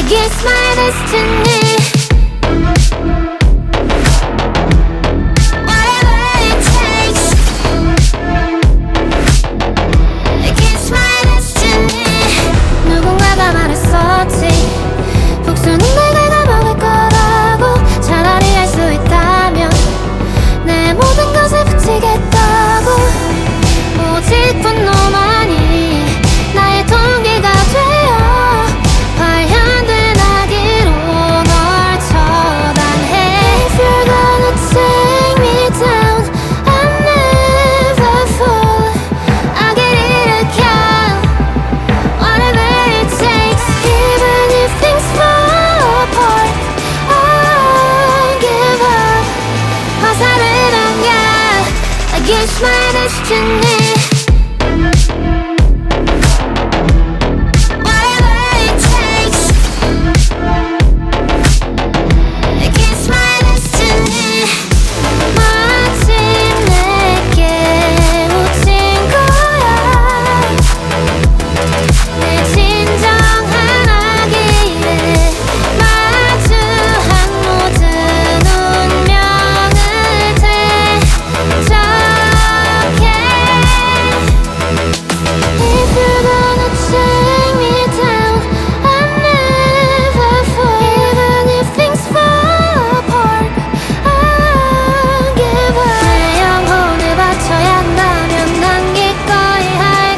Against my destiny. Whatever it takes. Against my destiny. 누군가가 말했었지, 복수는 내가 갚아갈 거라고. 차라리 할 수 있다면 내 모든 것을 붙이겠다고. 오직 분노만이 나의 동기가 되어 발현된 아기로 널 처단해. If you're gonna take me down, I'll never fall. 악을 일으켜 whatever it takes. Even if things fall apart, I'll give up. 화살을 당겨 against my destiny.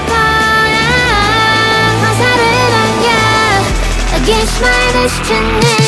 Against my destiny.